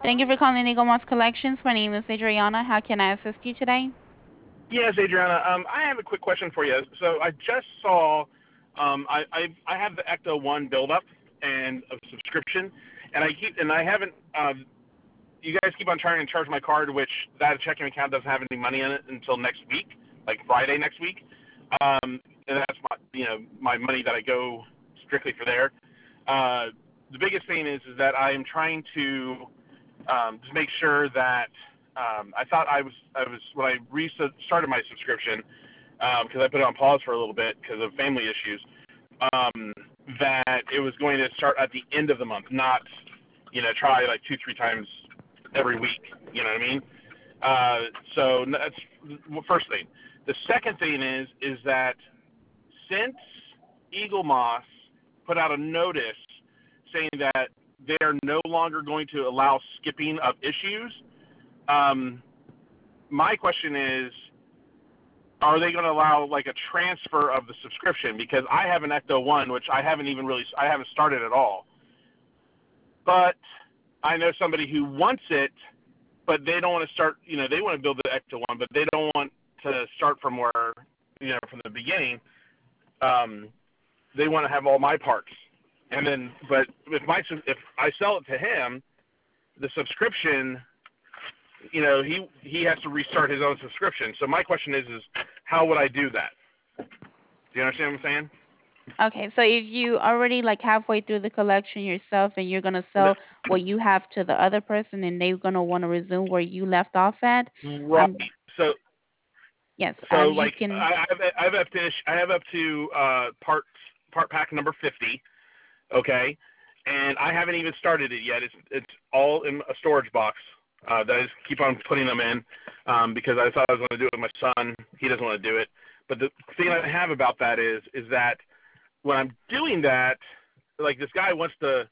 Thank you for calling Eagle Moss Collections. My name is Adriana. How can I assist you today? Yes, Adriana. I have a quick question for you. So I just saw, I have the Ecto One build-up and a subscription, and I haven't. You guys keep on trying to charge my card, which that checking account doesn't have any money in it until next week, like Friday next week. And that's my money that I go strictly for there. The biggest thing is that I am trying to just make sure that I thought I was when I started my subscription because I put it on pause for a little bit because of family issues. Um, that it was going to start at the end of the month, not try like 2-3 times every week. You know what I mean? So that's the first thing. The second thing is that since Eagle Moss put out a notice saying that they are no longer going to allow skipping of issues, my question is, are they going to allow like a transfer of the subscription? Because I have an Ecto One, which I haven't started at all. But I know somebody who wants it, but they don't want to start. They want to build the Ecto One, but they don't want to start from from the beginning. They want to have all my parts, and then, but if I sell it to him, the subscription, he has to restart his own subscription. So my question is how would I do that? Do you understand what I'm saying? Okay, so if you already like halfway through the collection yourself and you're gonna sell what you have to the other person and they're gonna want to resume where you left off at, Right. So yes, you like can. I have up to part pack number 50, okay, and I haven't even started it yet. It's all in a storage box that I just keep on putting them in because I thought I was going to do it with my son. He doesn't want to do it. But the thing I have about that is that when I'm doing that, like this guy wants the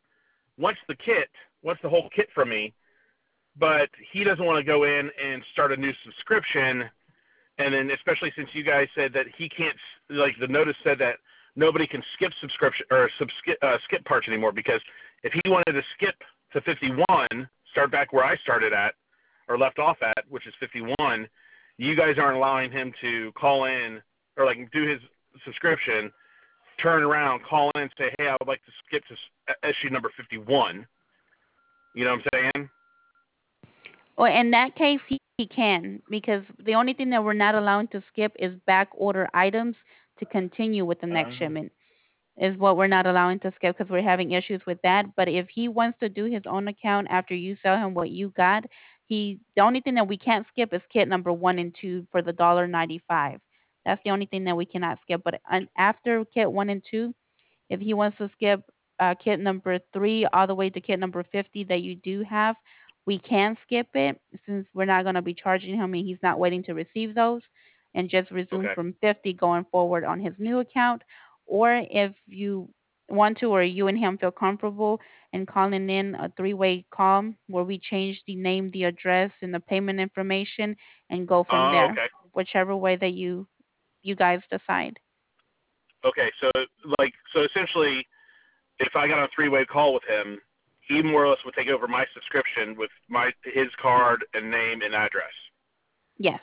whole kit from me, but he doesn't want to go in and start a new subscription. And then especially since you guys said that he can't, like the notice said that nobody can skip subscription or skip parts anymore, because if he wanted to skip to 51, start back where I started at or left off at, which is 51, you guys aren't allowing him to call in or like do his subscription, turn around, call in and say, hey, I would like to skip to issue number 51. You know what I'm saying? Well, in that case, he can, because the only thing that we're not allowing to skip is back order items to continue with the next shipment. Is what we're not allowing to skip because we're having issues with that. But if he wants to do his own account after you sell him what you got, the only thing that we can't skip is kit number 1 and 2 for the $1.95. That's the only thing that we cannot skip. But after kit 1 and 2, if he wants to skip kit number 3 all the way to kit number 50 that you do have, we can skip it since we're not going to be charging him and he's not waiting to receive those, and just resume Okay. from 50 going forward on his new account. Or if you want to, or you and him feel comfortable in calling in a three-way call where we change the name, the address, and the payment information and go from Oh, there, okay. whichever way that you guys decide. Okay. So essentially, if I got a three-way call with him, he more or less would take over my subscription with his card and name and address, Yes.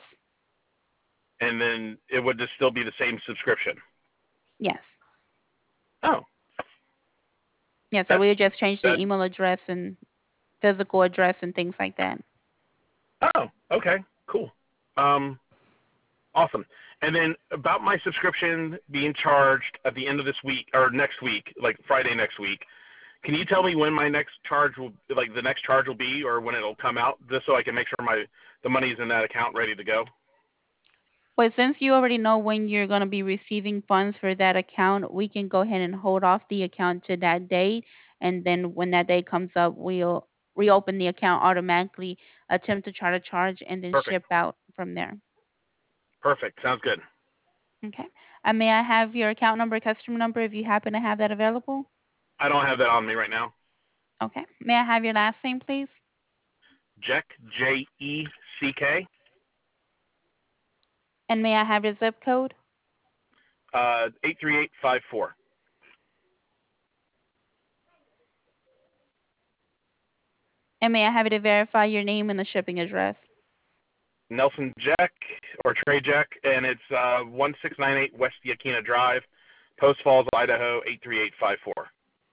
and then it would just still be the same subscription. Yes. Oh, Yeah, so that's we just change the that. email address and physical address and things like that. Oh, okay, cool, awesome. And then about my subscription being charged at the end of this week or next week, like Friday next week. Can you tell me when my next charge the next charge will be, or when it'll come out, just so I can make sure the money's in that account ready to go? Well, since you already know when you're going to be receiving funds for that account, we can go ahead and hold off the account to that date. And then when that day comes up, we'll reopen the account automatically, attempt to try to charge, and then Perfect. ship out from there. Perfect. Sounds good. Okay. May I have your account number, customer number, if you happen to have that available? I don't have that on me right now. Okay. May I have your last name, please? Jeck, Jeck. And may I have your zip code? 83854. . And may I have you to verify your name and the shipping address? Nelson Jack or Trey Jack, and it's 1698 West Yakina Drive, Post Falls, Idaho 83854.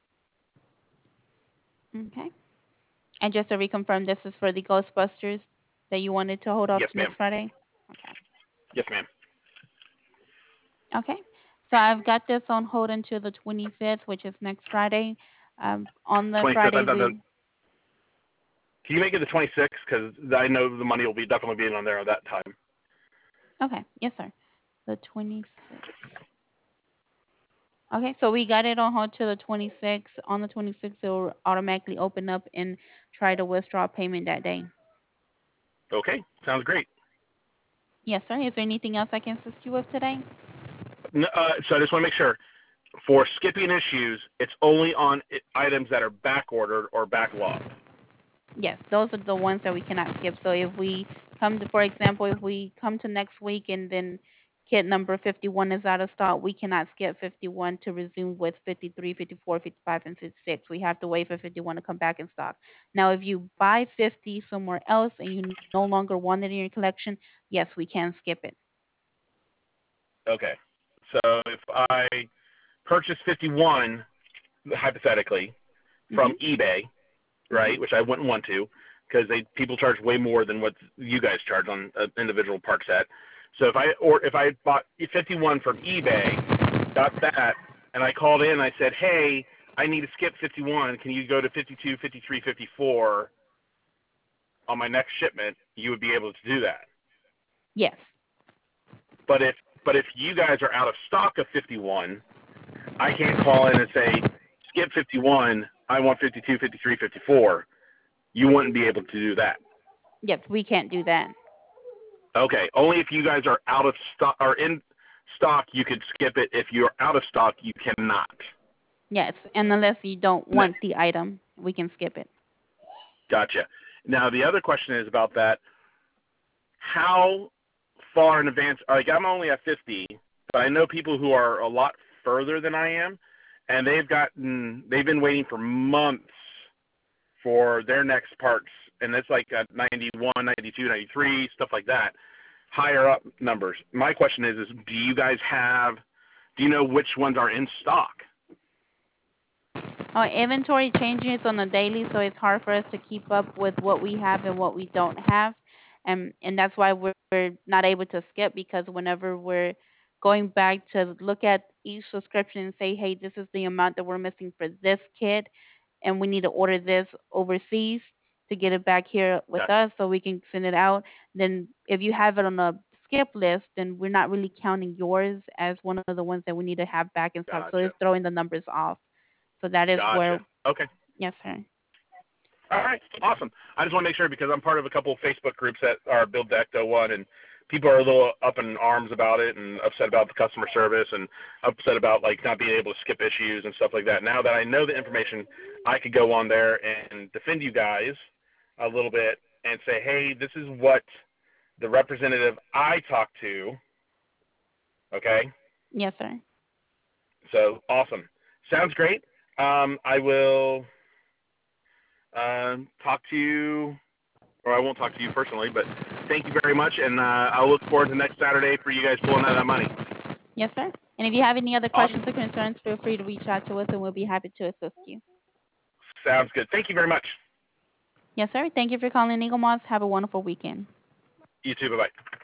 Okay. And just to reconfirm, this is for the Ghostbusters that you wanted to hold off Yes, to ma'am. next Friday? Okay. Yes, ma'am. Okay. So I've got this on hold until the 25th, which is next Friday. On the 25th. Friday, we... Can you make it the 26th? Because I know the money will be definitely being on there at that time. Okay. Yes, sir. The 26th. Okay, so we got it on hold till the 26th. On the 26th, it will automatically open up and try to withdraw payment that day. Okay, sounds great. Yes, sir. Is there anything else I can assist you with today? No, so I just want to make sure, for skipping issues, it's only on items that are back ordered or backlogged. Yes, those are the ones that we cannot skip. So if we come to, for example, if we come to next week and then kit number 51 is out of stock, we cannot skip 51 to resume with 53, 54, 55, and 56. We have to wait for 51 to come back in stock. Now, if you buy 50 somewhere else and you no longer want it in your collection, yes, we can skip it. Okay, so if I purchase 51, hypothetically, from eBay, right, which I wouldn't want to, because people charge way more than what you guys charge on an individual part set. So if I bought 51 from eBay, got that, and I called in and I said, hey, I need to skip 51. Can you go to 52, 53, 54 on my next shipment? You would be able to do that. Yes. But if you guys are out of stock of 51, I can't call in and say, skip 51, I want 52, 53, 54. You wouldn't be able to do that. Yes, we can't do that. Okay, only if you guys are out of stock or in stock, you could skip it. If you're out of stock, you cannot. Yes, and unless you don't want the item, we can skip it. Gotcha. Now the other question is about that. How far in advance? Like I'm only at 50, but I know people who are a lot further than I am, and they've been waiting for months for their next parts, and it's like 91, 92, 93, stuff like that, higher up numbers. My question is do you know which ones are in stock? Our inventory changes on a daily, so it's hard for us to keep up with what we have and what we don't have. And that's why we're not able to skip, because whenever we're going back to look at each subscription and say, hey, this is the amount that we're missing for this kit, and we need to order this overseas to get it back here with us so we can send it out, then if you have it on a skip list, then we're not really counting yours as one of the ones that we need to have back in stock. So it's throwing the numbers off. So that is where... Okay. Yes, sir. All right. Awesome. I just want to make sure because I'm part of a couple of Facebook groups that are Build the Ecto One, and people are a little up in arms about it and upset about the customer service and upset about like not being able to skip issues and stuff like that. Now that I know the information, I could go on there and defend you guys a little bit and say, hey, this is what the representative I talked to. Okay. Yes, sir. So awesome. Sounds great. I will talk to you, or I won't talk to you personally, but thank you very much, and I'll look forward to next Saturday for you guys pulling out that money. Yes, sir. And if you have any other questions or concerns, feel free to reach out to us, and we'll be happy to assist you. Sounds good. Thank you very much. Yes, sir. Thank you for calling Eagle Moss. Have a wonderful weekend. You too. Bye-bye.